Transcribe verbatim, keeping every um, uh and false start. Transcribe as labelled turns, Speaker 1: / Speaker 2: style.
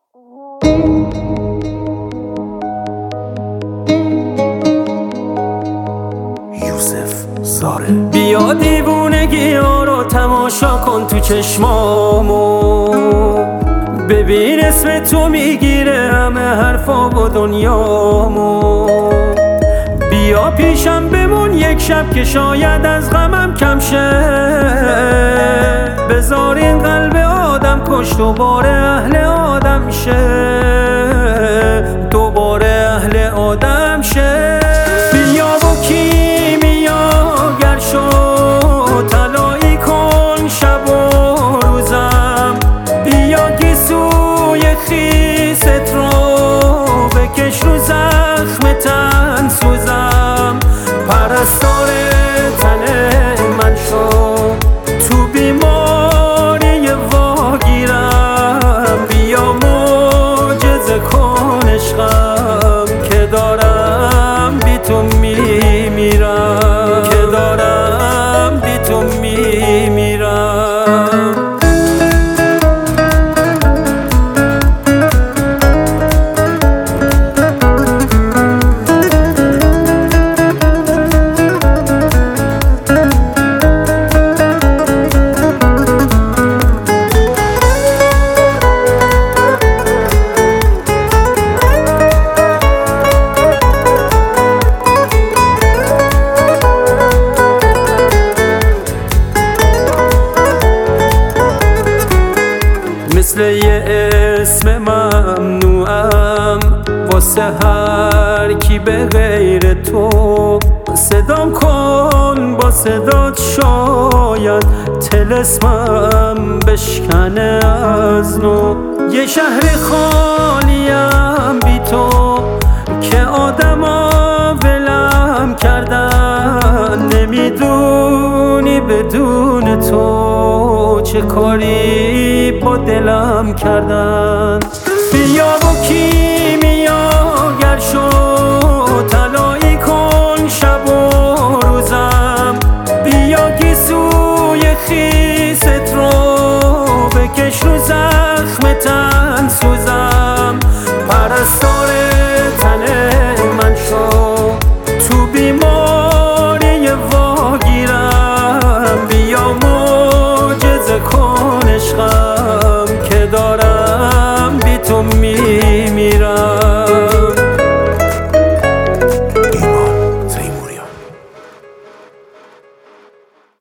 Speaker 1: یوسف زاره. بیا دیوونگی ها رو تماشا کن تو چشمامو، ببین اسم تو میگیره همه حرفا و دنیامو. بیا پیشم بمون یک شب که شاید از غمم کم شه، بذار این قلب آدم کش دوباره اهل آدم شه، دوباره اهل آدم شه. بیا و کیمیا گر شد طلایی کن شب و روزم، بیا گیسوی خیست رو بکش رو زخم تن سوزم. پرستار تن من شو تو بیماری واگیرم، بیا معجزه کن عشقم که دارم بی تو میمیرم، که دارم بی تو میمیرم. مثل یه اسم ممنوعم واسه هر کی به غیر تو، صدام کن با صدات شاید طلسمم بشکنه از نو. یه شهر خالیم بی تو که آدما ولم کردن، نمیدونی بدون تو چه کاری با دلم کردن. بیا و کیمیا گر شد